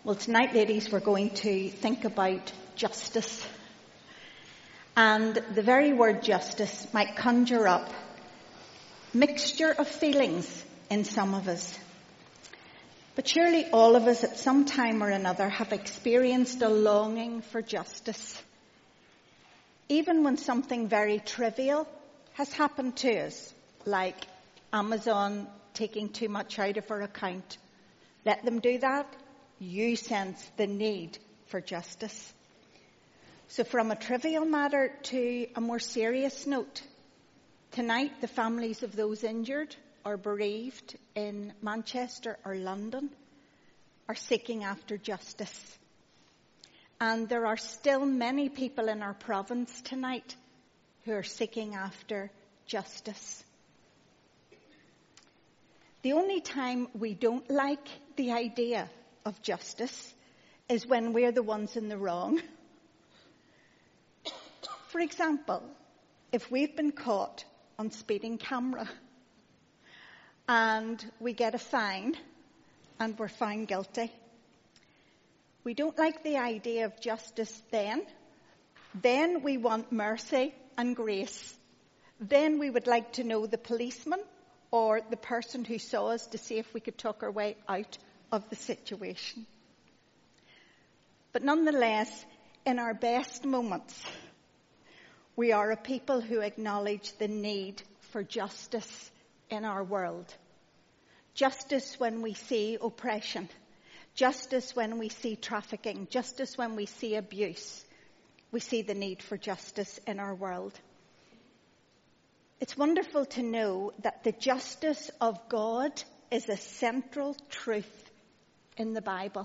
Well, tonight, ladies, we're going to think about justice. And the very word justice might conjure up a mixture of feelings in some of us. But surely all of us at some time or another have experienced a longing for justice. Even when something very trivial has happened to us, like Amazon taking too much out of our account. Let them do that. You sense the need for justice. So from a trivial matter to a more serious note, tonight the families of those injured or bereaved in Manchester or London are seeking after justice. And there are still many people in our province tonight who are seeking after justice. The only time we don't like the idea of justice is when we're the ones in the wrong. For example, if we've been caught on speeding camera and we get a fine and we're found guilty, we don't like the idea of justice then. Then we want mercy and grace. Then we would like to know the policeman or the person who saw us to see if we could talk our way out of the situation. But nonetheless, in our best moments, we are a people who acknowledge the need for justice in our world. Justice when we see oppression. Justice when we see trafficking. Justice when we see abuse. We see the need for justice in our world. It's wonderful to know that the justice of God is a central truth in the Bible.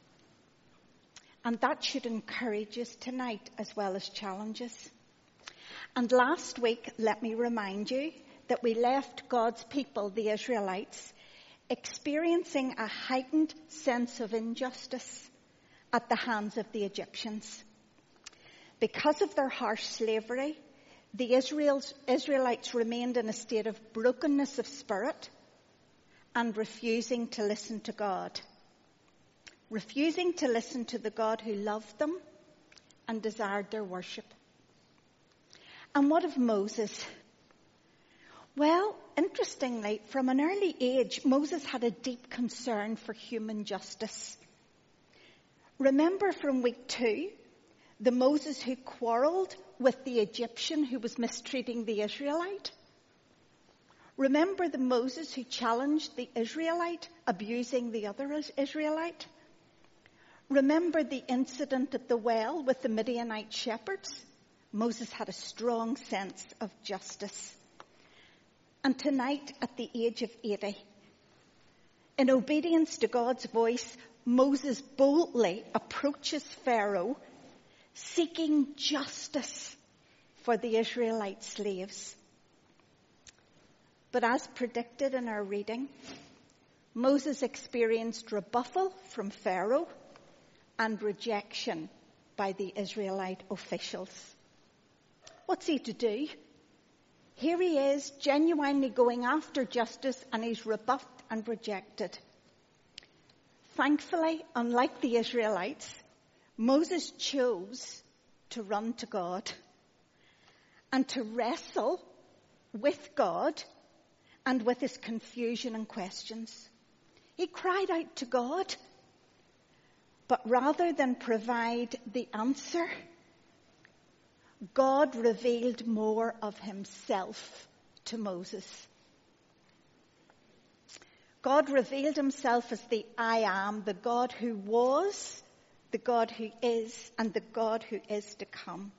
And that should encourage us tonight as well as challenge us. And last week, let me remind you that we left God's people, the Israelites, experiencing a heightened sense of injustice at the hands of the Egyptians. Because of their harsh slavery, the Israelites remained in a state of brokenness of spirit and refusing to listen to God. Refusing to listen to the God who loved them and desired their worship. And what of Moses? Well, interestingly, from an early age, Moses had a deep concern for human justice. Remember from week 2, the Moses who quarreled with the Egyptian who was mistreating the Israelite? Remember the Moses who challenged the Israelite abusing the other Israelite? Remember the incident at the well with the Midianite shepherds? Moses had a strong sense of justice. And tonight, at the age of 80, in obedience to God's voice, Moses boldly approaches Pharaoh, seeking justice for the Israelite slaves. But as predicted in our reading, Moses experienced rebuffal from Pharaoh and rejection by the Israelite officials. What's he to do? Here he is, genuinely going after justice, and he's rebuffed and rejected. Thankfully, unlike the Israelites, Moses chose to run to God and to wrestle with God and with his confusion and questions. He cried out to God, but rather than provide the answer, God revealed more of himself to Moses. God revealed himself as the I am, the God who was, the God who is, and the God who is to come.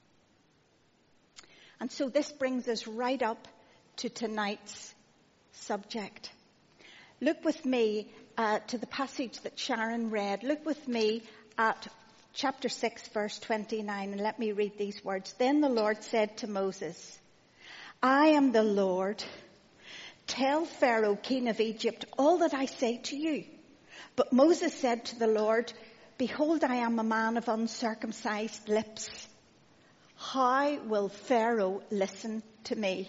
And so this brings us right up to tonight's subject. Look with me to the passage that Sharon read. Look with me at chapter 6, verse 29, and let me read these words. Then the Lord said to Moses, I am the Lord. Tell Pharaoh, king of Egypt, all that I say to you. But Moses said to the Lord, behold, I am a man of uncircumcised lips. How will Pharaoh listen to me?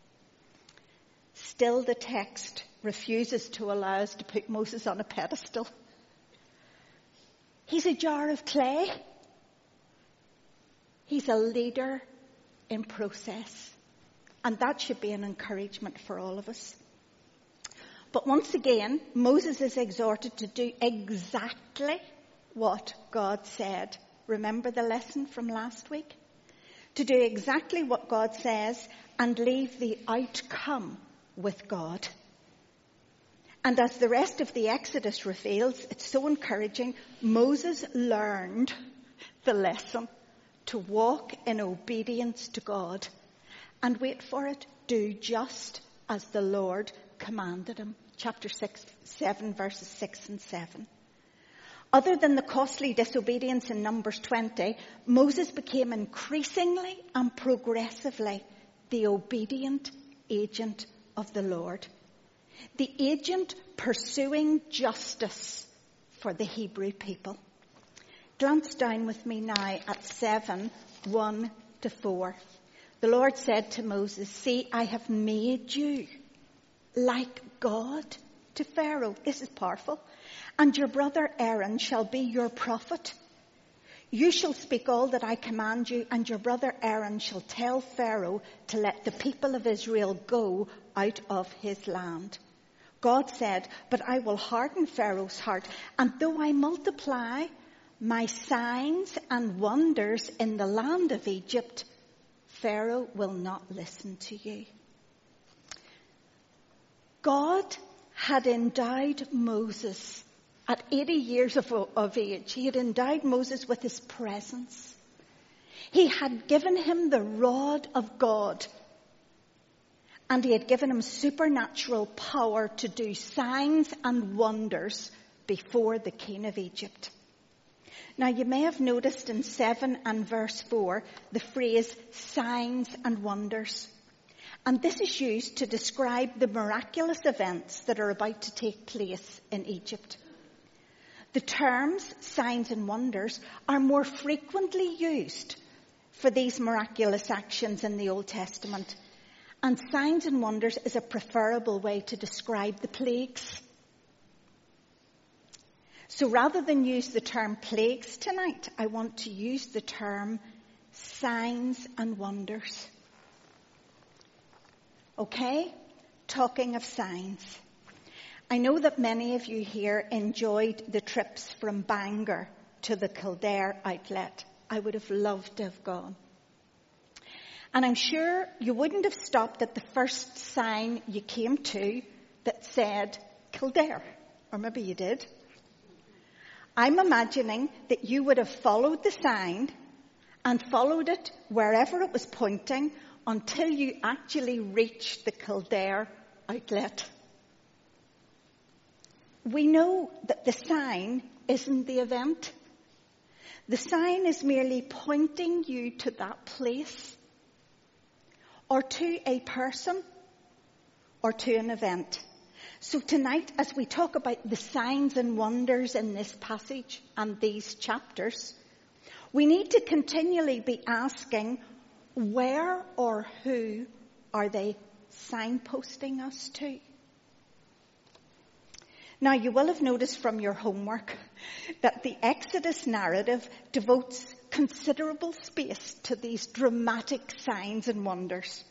Still the text refuses to allow us to put Moses on a pedestal. He's a jar of clay. He's a leader in process. And that should be an encouragement for all of us. But once again, Moses is exhorted to do exactly what God said. Remember the lesson from last week? To do exactly what God says and leave the outcome with God. And as the rest of the Exodus reveals, it's so encouraging, Moses learned the lesson to walk in obedience to God. And wait for it, do just as the Lord commanded him. Chapter 7, verses 6 and 7. Other than the costly disobedience in Numbers 20, Moses became increasingly and progressively the obedient agent of the Lord. The agent pursuing justice for the Hebrew people. Glance down with me now at 7, 1 to 4. The Lord said to Moses, "See, I have made you like God to Pharaoh." This is powerful. "And your brother Aaron shall be your prophet. You shall speak all that I command you, and your brother Aaron shall tell Pharaoh to let the people of Israel go out of his land." God said, "But I will harden Pharaoh's heart, and though I multiply my signs and wonders in the land of Egypt, Pharaoh will not listen to you." God had endowed Moses at 80 years of age. He had endowed Moses with his presence. He had given him the rod of God. And he had given him supernatural power to do signs and wonders before the king of Egypt. Now you may have noticed in 7 and verse 4 the phrase signs and wonders. And this is used to describe the miraculous events that are about to take place in Egypt. The terms signs and wonders are more frequently used for these miraculous actions in the Old Testament. And signs and wonders is a preferable way to describe the plagues. So rather than use the term plagues tonight, I want to use the term signs and wonders. Okay? Talking of signs. I know that many of you here enjoyed the trips from Bangor to the Kildare outlet. I would have loved to have gone. And I'm sure you wouldn't have stopped at the first sign you came to that said Kildare. Or maybe you did. I'm imagining that you would have followed the sign and followed it wherever it was pointing until you actually reached the Kildare outlet. We know that the sign isn't the event. The sign is merely pointing you to that place, or to a person, or to an event. So tonight, as we talk about the signs and wonders in this passage and these chapters, we need to continually be asking, where or who are they signposting us to? Now, you will have noticed from your homework that the Exodus narrative devotes considerable space to these dramatic signs and wonders.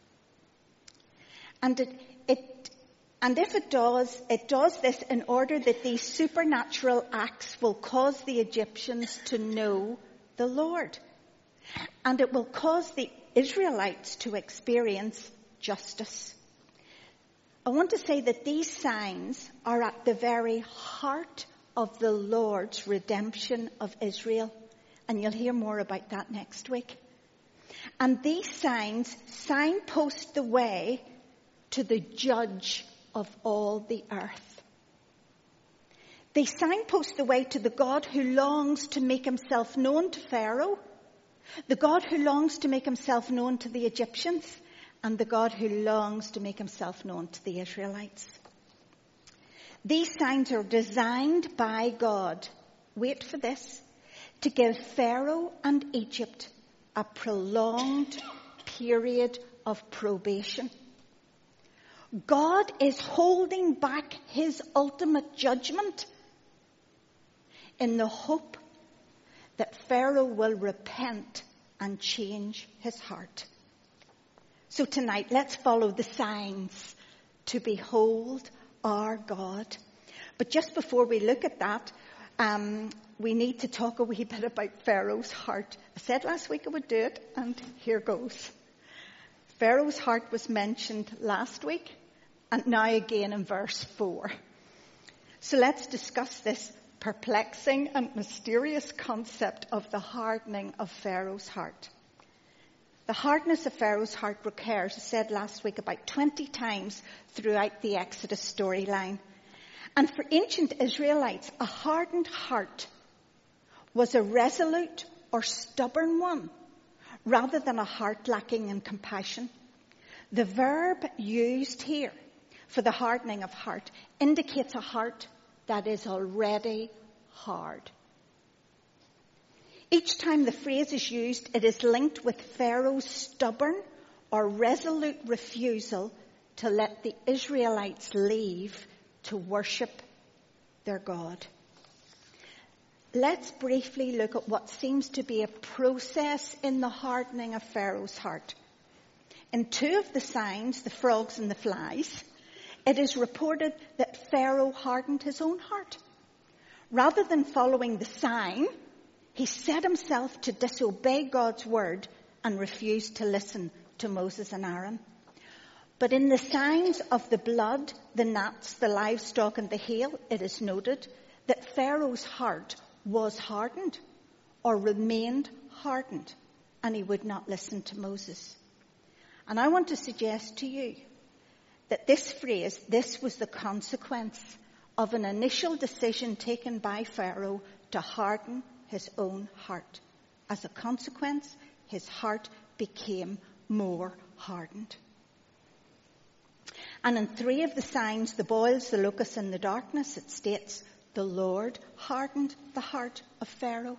And if it does this in order that these supernatural acts will cause the Egyptians to know the Lord. And it will cause the Israelites to experience justice. I want to say that these signs are at the very heart of the Lord's redemption of Israel. And you'll hear more about that next week. And these signs signpost the way to the judge of all the earth. They signpost the way to the God who longs to make himself known to Pharaoh, the God who longs to make himself known to the Egyptians, and the God who longs to make himself known to the Israelites. These signs are designed by God, wait for this, to give Pharaoh and Egypt a prolonged period of probation. God is holding back his ultimate judgment in the hope that Pharaoh will repent and change his heart. So tonight, let's follow the signs to behold our God. But just before we look at that, we need to talk a wee bit about Pharaoh's heart. I said last week I would do it, and here goes. Pharaoh's heart was mentioned last week, and now again in verse 4. So let's discuss this perplexing and mysterious concept of the hardening of Pharaoh's heart. The hardness of Pharaoh's heart recurs, I said last week, about 20 times throughout the Exodus storyline. And for ancient Israelites, a hardened heart was a resolute or stubborn one, rather than a heart lacking in compassion. The verb used here for the hardening of heart indicates a heart that is already hard. Each time the phrase is used, it is linked with Pharaoh's stubborn or resolute refusal to let the Israelites leave to worship their God. Let's briefly look at what seems to be a process in the hardening of Pharaoh's heart. In two of the signs, the frogs and the flies, it is reported that Pharaoh hardened his own heart. Rather than following the sign, he set himself to disobey God's word and refused to listen to Moses and Aaron. But in the signs of the blood, the gnats, the livestock and the hail, it is noted that Pharaoh's heart was hardened or remained hardened, and he would not listen to Moses. And I want to suggest to you that this phrase, this was the consequence of an initial decision taken by Pharaoh to harden his own heart. As a consequence, his heart became more hardened. And in three of the signs, the boils, the locusts and the darkness, it states, the Lord hardened the heart of Pharaoh.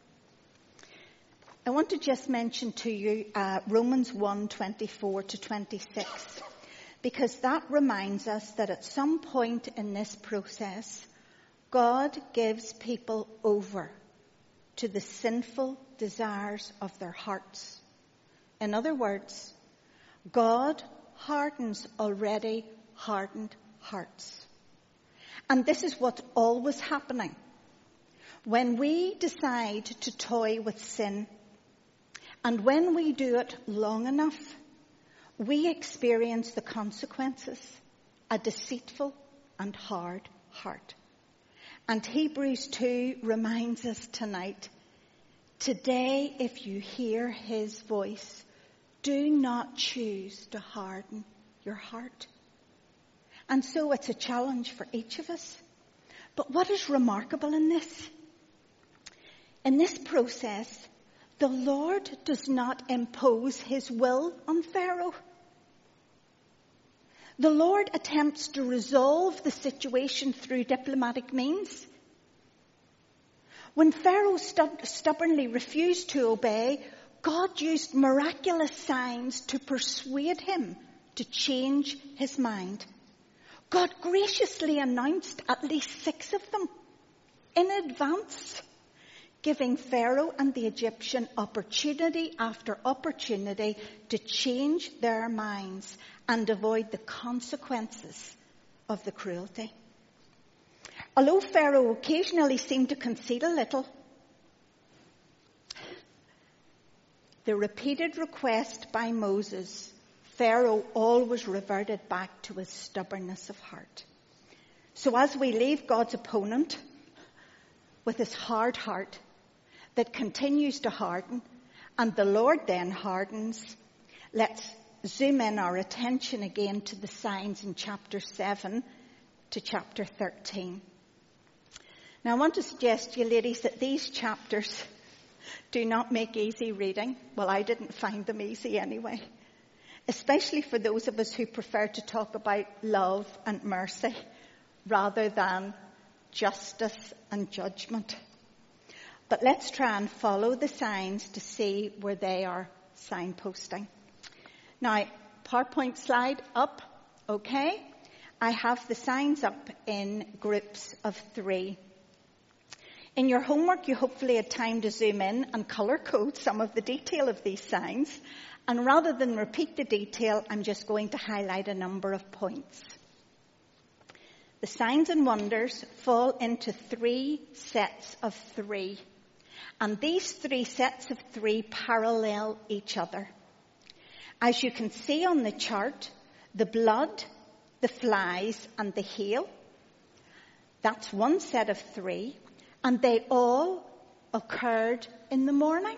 I want to just mention to you Romans 1:24 to 26, because that reminds us that at some point in this process, God gives people over to the sinful desires of their hearts. In other words, God hardens already hardened hearts. And this is what's always happening. When we decide to toy with sin, and when we do it long enough, we experience the consequences, a deceitful and hard heart. And Hebrews 2 reminds us tonight, today if you hear his voice, do not choose to harden your heart. And so it's a challenge for each of us. But what is remarkable in this? In this process, the Lord does not impose his will on Pharaoh. The Lord attempts to resolve the situation through diplomatic means. When Pharaoh stubbornly refused to obey, God used miraculous signs to persuade him to change his mind. God graciously announced at least 6 of them in advance, giving Pharaoh and the Egyptian opportunity after opportunity to change their minds and avoid the consequences of the cruelty. Although Pharaoh occasionally seemed to concede a little, the repeated request by Moses, Pharaoh always reverted back to his stubbornness of heart. So as we leave God's opponent with his hard heart that continues to harden, and the Lord then hardens, let's zoom in our attention again to the signs in chapter 7 to chapter 13. Now I want to suggest to you ladies that these chapters do not make easy reading. Well, I didn't find them easy anyway. Especially for those of us who prefer to talk about love and mercy rather than justice and judgment. But let's try and follow the signs to see where they are signposting. Now, PowerPoint slide up, okay? I have the signs up in groups of 3. In your homework, you hopefully had time to zoom in and colour code some of the detail of these signs. And rather than repeat the detail, I'm just going to highlight a number of points. The signs and wonders fall into 3 sets of 3. And these 3 sets of 3 parallel each other. As you can see on the chart, the blood, the flies, and the hail, that's one set of 3. And they all occurred in the morning.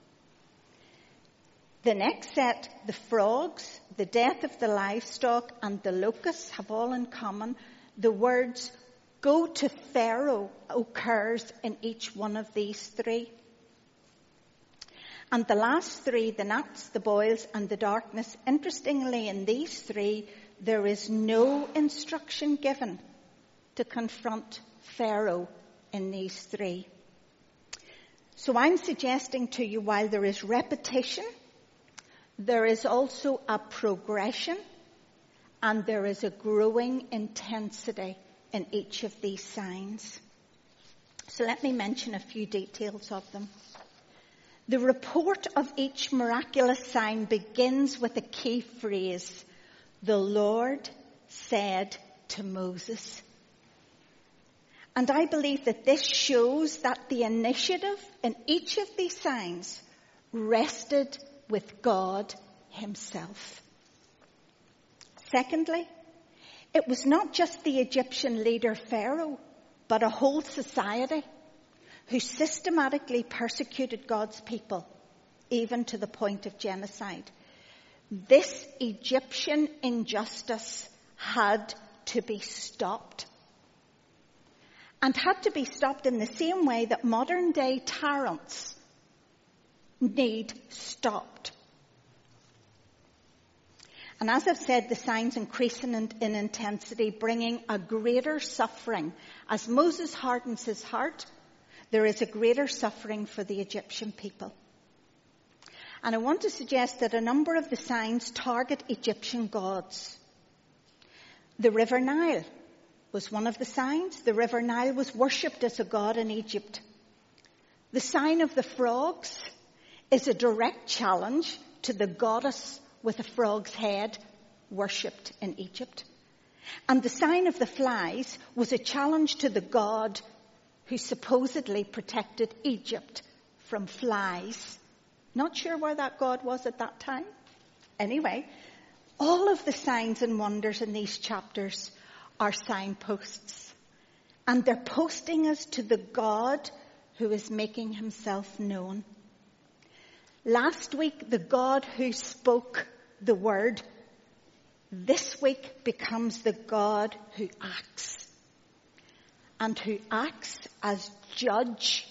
The next set, the frogs, the death of the livestock, and the locusts have all in common. The words, go to Pharaoh, occurs in each one of these 3. And the last 3, the gnats, the boils, and the darkness, interestingly in these 3, there is no instruction given to confront Pharaoh in these 3. So I'm suggesting to you, while there is repetition, there is also a progression and there is a growing intensity in each of these signs. So let me mention a few details of them. The report of each miraculous sign begins with a key phrase, the Lord said to Moses. And I believe that this shows that the initiative in each of these signs rested with God himself. Secondly, it was not just the Egyptian leader Pharaoh, but a whole society who systematically persecuted God's people, even to the point of genocide. This Egyptian injustice had to be stopped. And had to be stopped in the same way that modern day tyrants need stopped. And as I've said, the signs increase in intensity, bringing a greater suffering. As Moses hardens his heart, there is a greater suffering for the Egyptian people. And I want to suggest that a number of the signs target Egyptian gods. The River Nile was one of the signs. The River Nile was worshipped as a god in Egypt. The sign of the frogs is a direct challenge to the goddess with a frog's head worshipped in Egypt. And the sign of the flies was a challenge to the god who supposedly protected Egypt from flies. Not sure where that God was at that time. Anyway, all of the signs and wonders in these chapters are signposts. And they're posting us to the God who is making himself known. Last week, the God who spoke the word. This week becomes the God who acts. And who acts as judge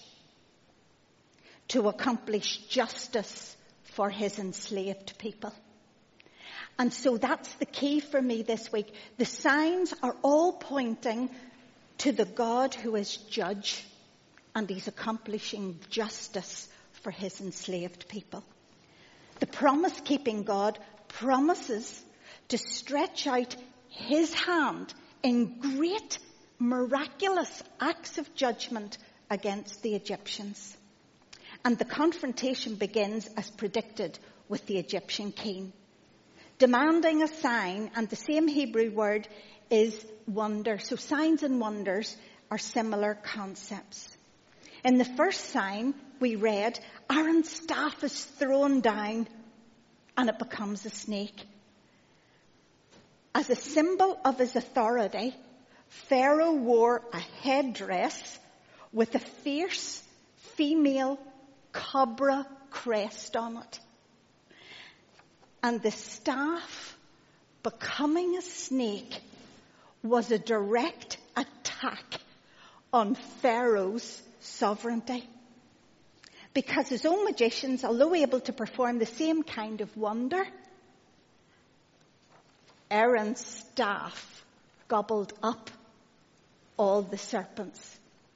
to accomplish justice for his enslaved people. And so that's the key for me this week. The signs are all pointing to the God who is judge, and he's accomplishing justice for his enslaved people. The promise-keeping God promises to stretch out his hand in great, miraculous acts of judgment against the Egyptians. And the confrontation begins as predicted with the Egyptian king, demanding a sign, and the same Hebrew word is wonder. So signs and wonders are similar concepts. In the first sign, we read, Aaron's staff is thrown down and it becomes a snake. As a symbol of his authority, Pharaoh wore a headdress with a fierce female cobra crest on it. And the staff, becoming a snake, was a direct attack on Pharaoh's sovereignty. Because his own magicians, although able to perform the same kind of wonder, Aaron's staff gobbled up all the serpents.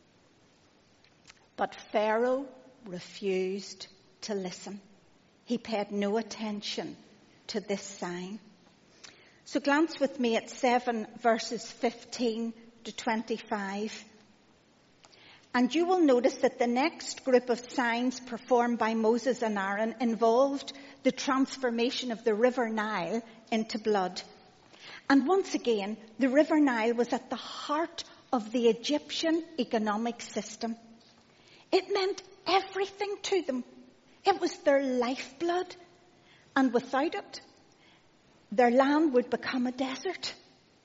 But Pharaoh refused to listen. He paid no attention to this sign. So glance with me at 7 verses 15 to 25. And you will notice that the next group of signs performed by Moses and Aaron involved the transformation of the River Nile into blood. And once again, the River Nile was at the heart of the Egyptian economic system. It meant everything to them. It was their lifeblood. And without it, their land would become a desert.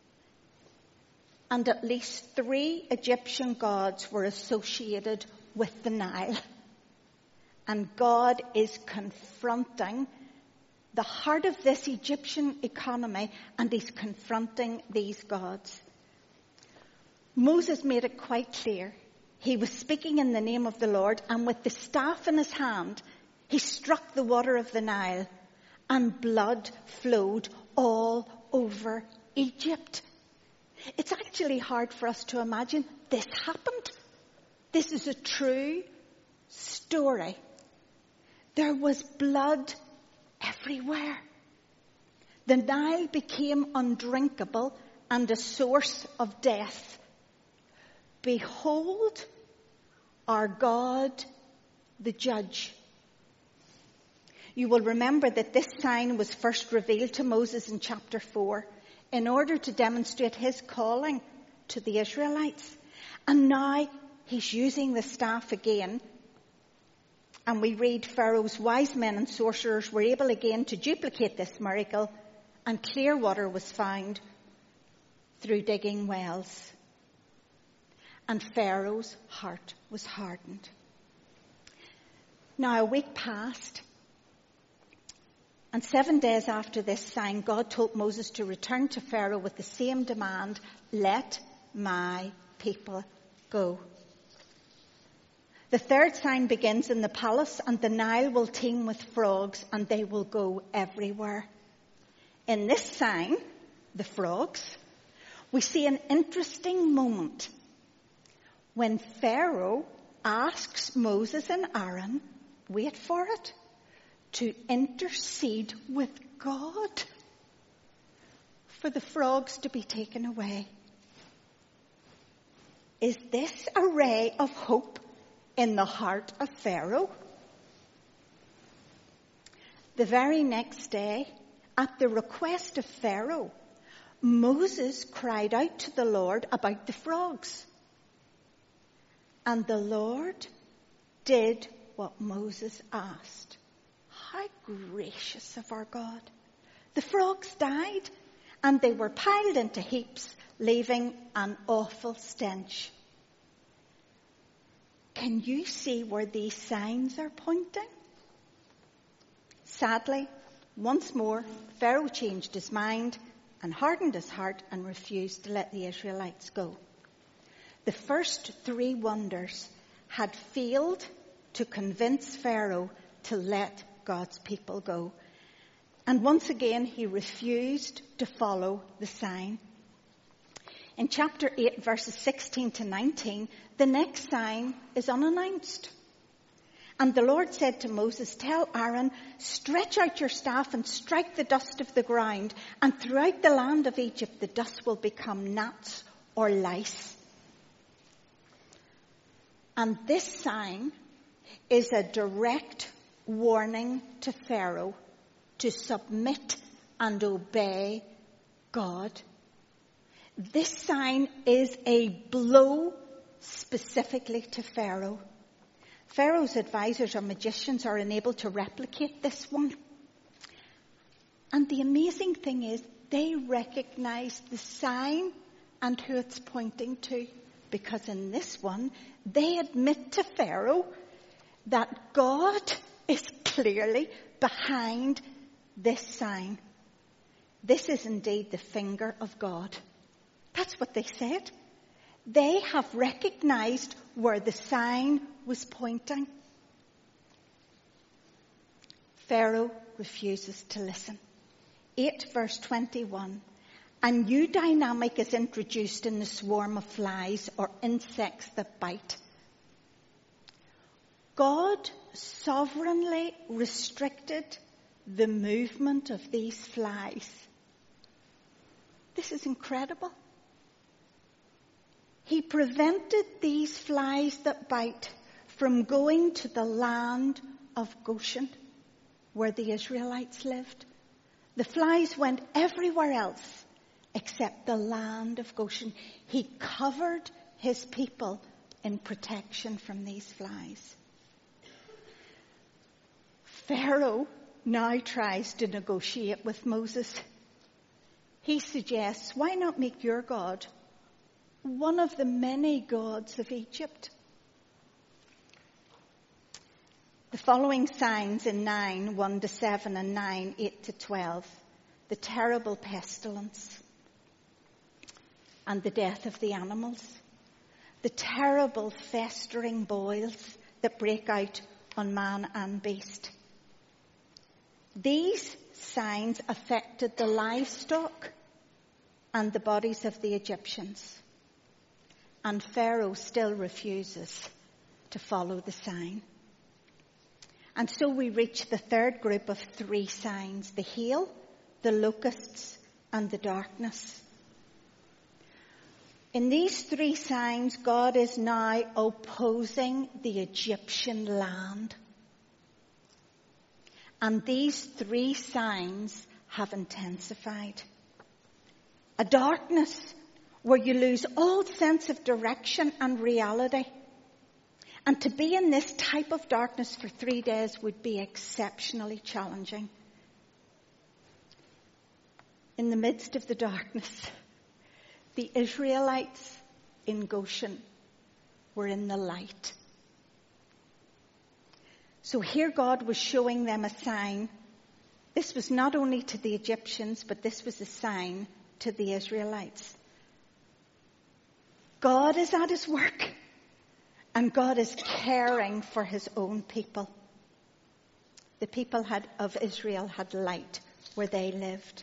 And at least 3 Egyptian gods were associated with the Nile. And God is confronting the heart of this Egyptian economy, and he's confronting these gods. Moses made it quite clear. He was speaking in the name of the Lord, and with the staff in his hand, he struck the water of the Nile, and blood flowed all over Egypt. It's actually hard for us to imagine this happened. This is a true story. There was blood everywhere. The Nile became undrinkable and a source of death. Behold our God, the judge. You will remember that this sign was first revealed to Moses in chapter 4 in order to demonstrate his calling to the Israelites. And now he's using the staff again. And we read Pharaoh's wise men and sorcerers were able again to duplicate this miracle, and clear water was found through digging wells. And Pharaoh's heart was hardened. Now a week passed, and 7 days after this sign, God told Moses to return to Pharaoh with the same demand, let my people go. The third sign begins in the palace, and the Nile will teem with frogs, and they will go everywhere. In this sign, the frogs, we see an interesting moment when Pharaoh asks Moses and Aaron, wait for it, to intercede with God for the frogs to be taken away. Is this a ray of hope in the heart of Pharaoh? The very next day, at the request of Pharaoh, Moses cried out to the Lord about the frogs. And the Lord did what Moses asked. How gracious of our God. The frogs died, and they were piled into heaps, leaving an awful stench. Can you see where these signs are pointing? Sadly, once more, Pharaoh changed his mind and hardened his heart and refused to let the Israelites go. The first 3 wonders had failed to convince Pharaoh to let God's people go. And once again, he refused to follow the sign. In chapter 8, verses 16 to 19, the next sign is unannounced. And the Lord said to Moses, tell Aaron, stretch out your staff and strike the dust of the ground, and throughout the land of Egypt the dust will become gnats or lice. And this sign is a direct warning to Pharaoh to submit and obey God. This sign is a blow specifically to Pharaoh. Pharaoh's advisors or magicians are unable to replicate this one. And the amazing thing is they recognize the sign and who it's pointing to. Because in this one, they admit to Pharaoh that God is clearly behind this sign. This is indeed the finger of God. That's what they said. They have recognized where the sign was pointing. Pharaoh refuses to listen. 8 verse 21. A new dynamic is introduced in the swarm of flies or insects that bite. God sovereignly restricted the movement of these flies. This is incredible. He prevented these flies that bite from going to the land of Goshen, where the Israelites lived. The flies went everywhere else except the land of Goshen. He covered his people in protection from these flies. Pharaoh now tries to negotiate with Moses. He suggests, why not make your God one of the many gods of Egypt? The following signs in 9, 1-7 and 9, 8-12, the terrible pestilence and the death of the animals, the terrible festering boils that break out on man and beast. These signs affected the livestock and the bodies of the Egyptians. And Pharaoh still refuses to follow the sign. And so we reach the third group of 3 signs: the hail, the locusts, and the darkness. In these 3 signs, God is now opposing the Egyptian land. And these 3 signs have intensified. A darkness where you lose all sense of direction and reality. And to be in this type of darkness for 3 days would be exceptionally challenging. In the midst of the darkness, the Israelites in Goshen were in the light. So here God was showing them a sign. This was not only to the Egyptians, but this was a sign to the Israelites. God is at his work, and God is caring for his own people. The people of Israel had light where they lived.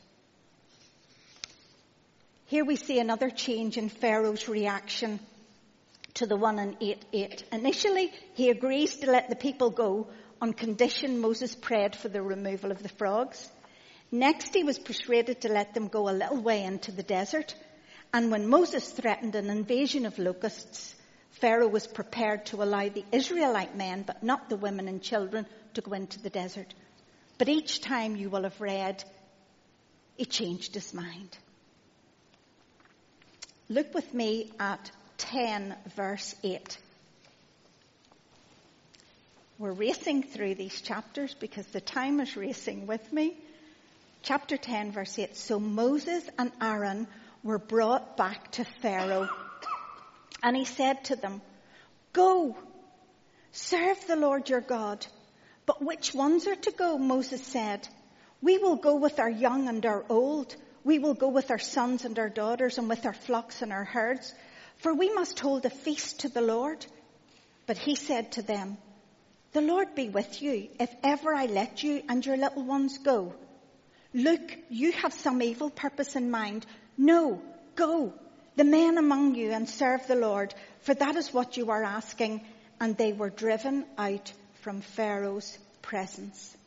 Here we see another change in Pharaoh's reaction to the 1 in 8:8. Initially, he agrees to let the people go on condition Moses prayed for the removal of the frogs. Next, he was persuaded to let them go a little way into the desert. And when Moses threatened an invasion of locusts, Pharaoh was prepared to allow the Israelite men, but not the women and children, to go into the desert. But each time, you will have read, he changed his mind. Look with me at 10 verse 8. We're racing through these chapters because the time is racing with me. Chapter 10 verse 8. So Moses and Aaron were brought back to Pharaoh, and he said to them, "Go, serve the Lord your God." "But which ones are to go?" Moses said. "We will go with our young and our old. We will go with our sons and our daughters and with our flocks and our herds, for we must hold a feast to the Lord." But he said to them, "The Lord be with you if ever I let you and your little ones go. Look, you have some evil purpose in mind. No, go, the men among you, and serve the Lord, for that is what you are asking." And they were driven out from Pharaoh's presence.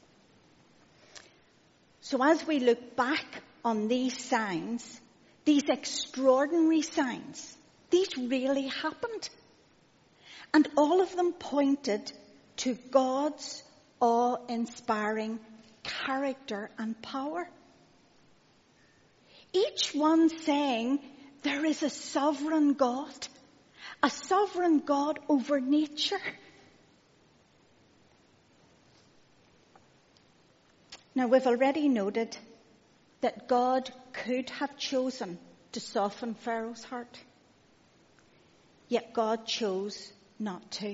So as we look back on these signs, these extraordinary signs, these really happened. And all of them pointed to God's awe-inspiring character and power. Each one saying there is a sovereign God over nature. Now, we've already noted that God could have chosen to soften Pharaoh's heart. Yet God chose not to.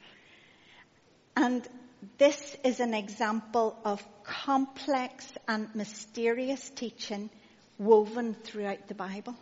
And this is an example of complex and mysterious teaching woven throughout the Bible.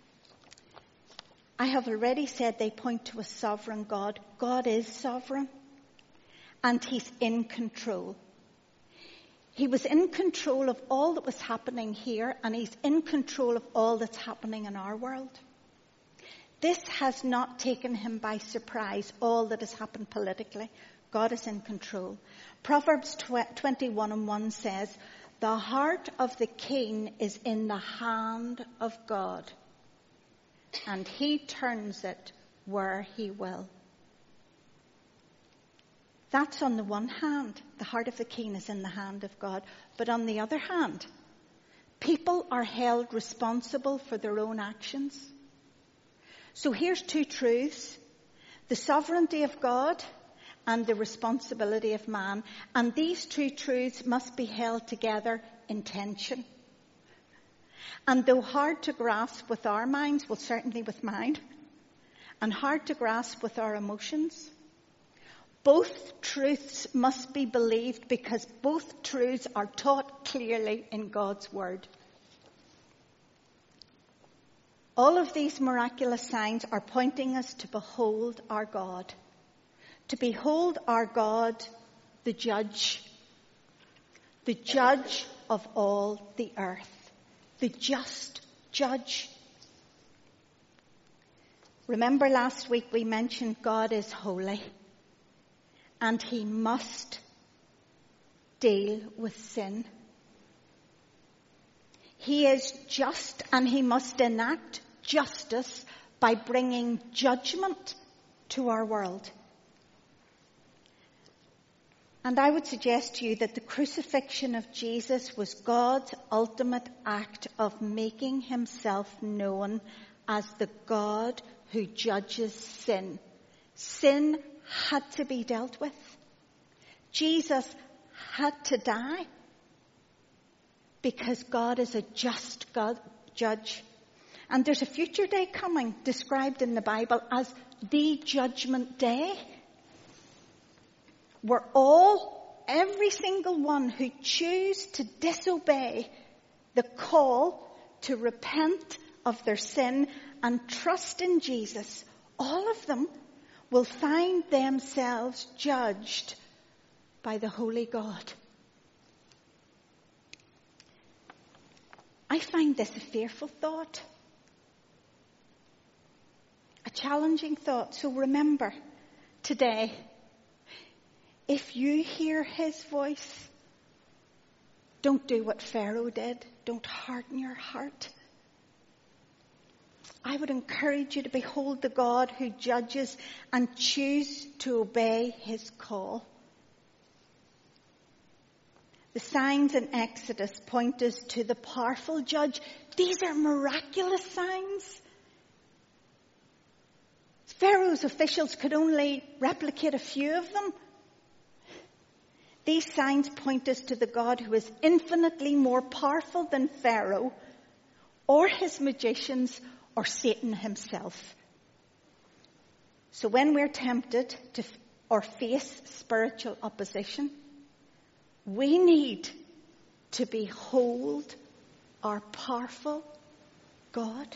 I have already said they point to a sovereign God. God is sovereign, and he's in control. He was in control of all that was happening here, and he's in control of all that's happening in our world. This has not taken him by surprise, all that has happened politically. God is in control. Proverbs 21:1 says, "The heart of the king is in the hand of God, and he turns it where he will. That's on the one hand. The heart of the king is in the hand of God. But on the other hand, people are held responsible for their own actions. So here's two truths: the sovereignty of God and the responsibility of man. And these two truths must be held together in tension. And though hard to grasp with our minds, well, certainly with mine, and hard to grasp with our emotions, both truths must be believed because both truths are taught clearly in God's word. All of these miraculous signs are pointing us to behold our God. To behold our God, the judge of all the earth, the just judge. Remember last week we mentioned God is holy and he must deal with sin. He is just and he must enact justice by bringing judgment to our world. And I would suggest to you that the crucifixion of Jesus was God's ultimate act of making himself known as the God who judges sin. Sin had to be dealt with. Jesus had to die because God is a just God, judge. And there's a future day coming described in the Bible as the judgment day, where every single one who choose to disobey the call to repent of their sin and trust in Jesus, all of them will find themselves judged by the holy God. I find this a fearful thought, a challenging thought. So remember today, if you hear his voice, don't do what Pharaoh did. Don't harden your heart. I would encourage you to behold the God who judges and choose to obey his call. The signs in Exodus point us to the powerful judge. These are miraculous signs. Pharaoh's officials could only replicate a few of them. These signs point us to the God who is infinitely more powerful than Pharaoh or his magicians or Satan himself. So when we're tempted to or face spiritual opposition, we need to behold our powerful God.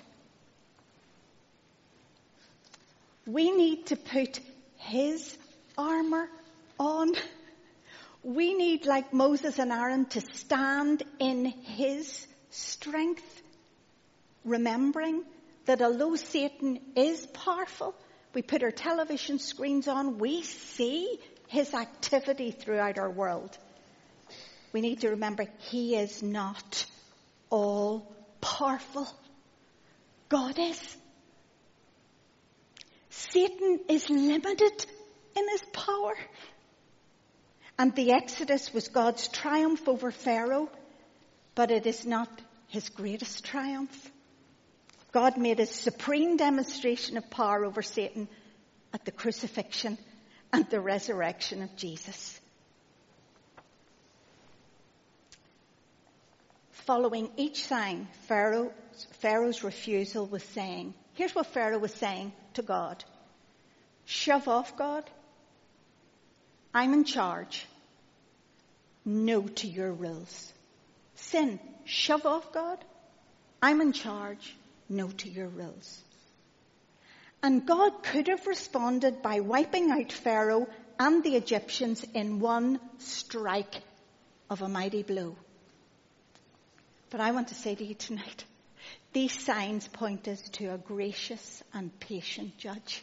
We need to put his armor on. We need, like Moses and Aaron, to stand in his strength, remembering that although Satan is powerful, we put our television screens on, we see his activity throughout our world. We need to remember he is not all powerful. God is. Satan is limited in his power. And the Exodus was God's triumph over Pharaoh, but it is not his greatest triumph. God made his supreme demonstration of power over Satan at the crucifixion and the resurrection of Jesus. Following each sign, Pharaoh's refusal was saying, here's what Pharaoh was saying to God: shove off, God. I'm in charge. No to your rules. Sin, shove off, God. I'm in charge. No to your rules. And God could have responded by wiping out Pharaoh and the Egyptians in one strike of a mighty blow. But I want to say to you tonight, these signs point us to a gracious and patient judge.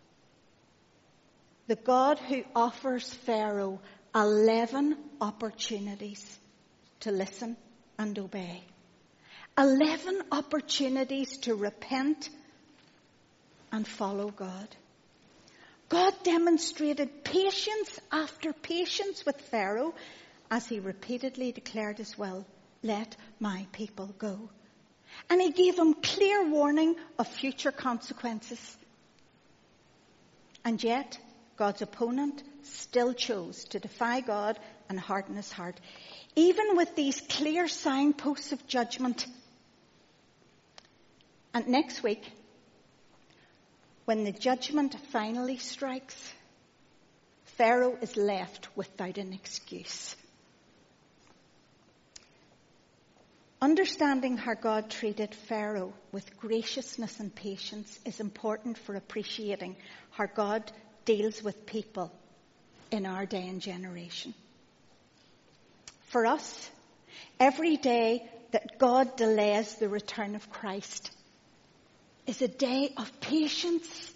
The God who offers Pharaoh 11 opportunities to listen and obey. 11 opportunities to repent and follow God. God demonstrated patience after patience with Pharaoh as he repeatedly declared his will, let my people go. And he gave him clear warning of future consequences. And yet, God's opponent still chose to defy God and harden his heart, even with these clear signposts of judgment. And next week, when the judgment finally strikes, Pharaoh is left without an excuse. Understanding how God treated Pharaoh with graciousness and patience is important for appreciating how God deals with people in our day and generation. For us, every day that God delays the return of Christ is a day of patience.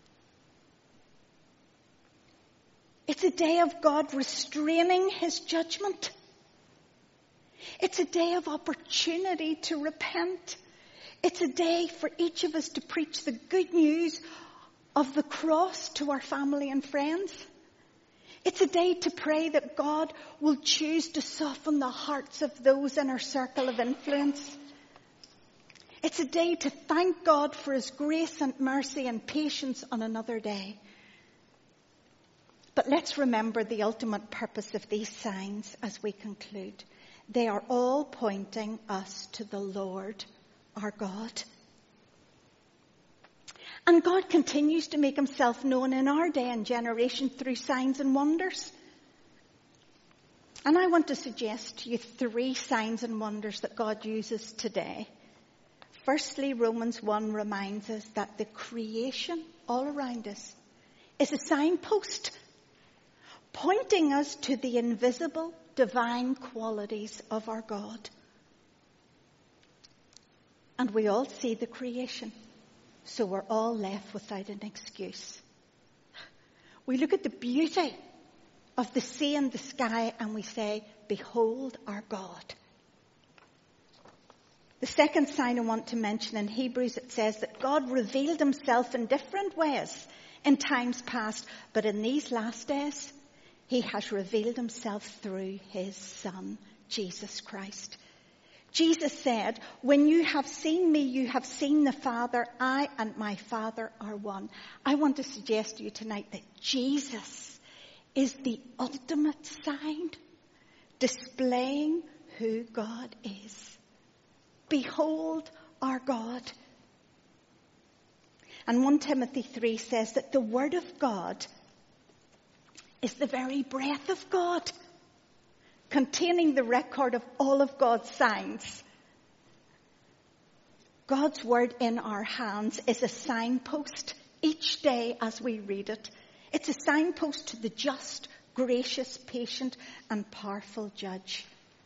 It's a day of God restraining his judgment. It's a day of opportunity to repent. It's a day for each of us to preach the good news of the cross to our family and friends. It's a day to pray that God will choose to soften the hearts of those in our circle of influence. It's a day to thank God for his grace and mercy and patience on another day. But let's remember the ultimate purpose of these signs as we conclude. They are all pointing us to the Lord, our God. And God continues to make himself known in our day and generation through signs and wonders. And I want to suggest to you 3 signs and wonders that God uses today. Firstly, Romans 1 reminds us that the creation all around us is a signpost pointing us to the invisible divine qualities of our God. And we all see the creation, so we're all left without an excuse. We look at the beauty of the sea and the sky and we say, behold our God. The second sign I want to mention in Hebrews, it says that God revealed himself in different ways in times past, but in these last days, he has revealed himself through his Son, Jesus Christ. Jesus said, when you have seen me, you have seen the Father. I and my Father are one. I want to suggest to you tonight that Jesus is the ultimate sign displaying who God is. Behold our God. And 1 Timothy 3 says that the Word of God is the very breath of God, containing the record of all of God's signs. God's Word in our hands is a signpost each day as we read it. It's a signpost to the just, gracious, patient, and powerful Judge.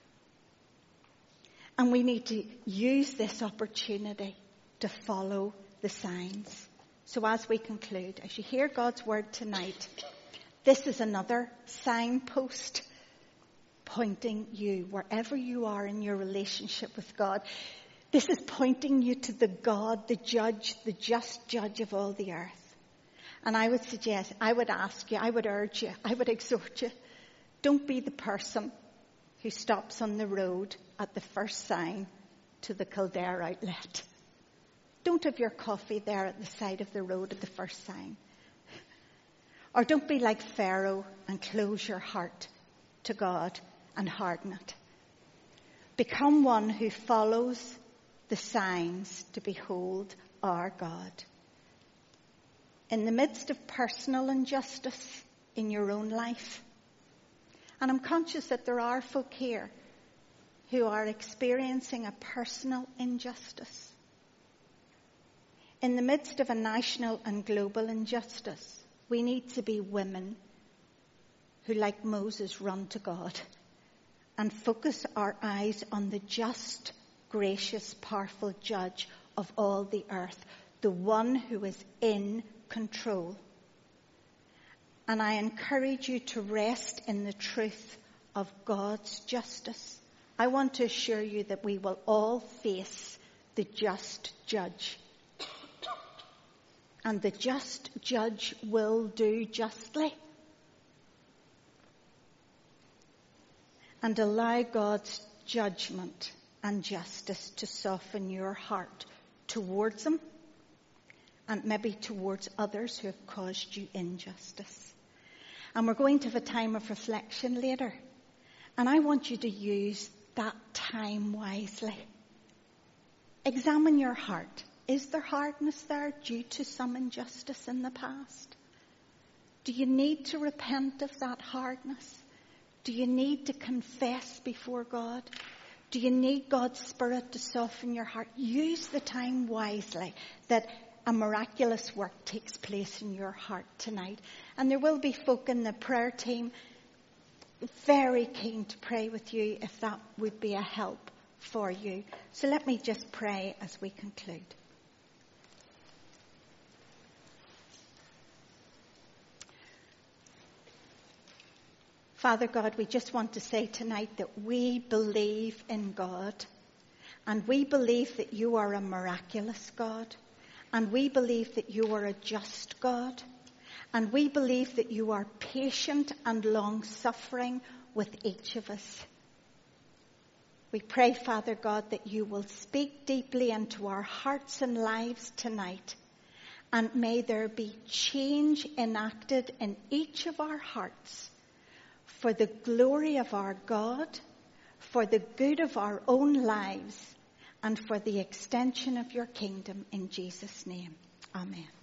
And we need to use this opportunity to follow the signs. So as we conclude, as you hear God's Word tonight, this is another signpost pointing you, wherever you are in your relationship with God. This is pointing you to the God, the Judge, the just Judge of all the earth. And I would suggest, I would ask you, I would urge you, I would exhort you, don't be the person who stops on the road at the first sign to the Kildare outlet. Don't have your coffee there at the side of the road at the first sign. Or don't be like Pharaoh and close your heart to God and harden it. Become one who follows the signs to behold our God. In the midst of personal injustice in your own life, and I'm conscious that there are folk here who are experiencing a personal injustice. In the midst of a national and global injustice, we need to be women who, like Moses, run to God and focus our eyes on the just, gracious, powerful Judge of all the earth, the one who is in control. And I encourage you to rest in the truth of God's justice. I want to assure you that we will all face the just Judge. and the just judge will do justly. And allow God's judgment and justice to soften your heart towards him, and maybe towards others who have caused you injustice. And we're going to have a time of reflection later. And I want you to use that time wisely. Examine your heart. Is there hardness there due to some injustice in the past? Do you need to repent of that hardness? Do you need to confess before God? Do you need God's Spirit to soften your heart? Use the time wisely that a miraculous work takes place in your heart tonight. And there will be folk in the prayer team very keen to pray with you if that would be a help for you. So let me just pray as we conclude. Father God, we just want to say tonight that we believe in God, and we believe that you are a miraculous God, and we believe that you are a just God, and we believe that you are patient and long-suffering with each of us. We pray, Father God, that you will speak deeply into our hearts and lives tonight, and may there be change enacted in each of our hearts for the glory of our God, for the good of our own lives, and for the extension of your kingdom in Jesus' name. Amen.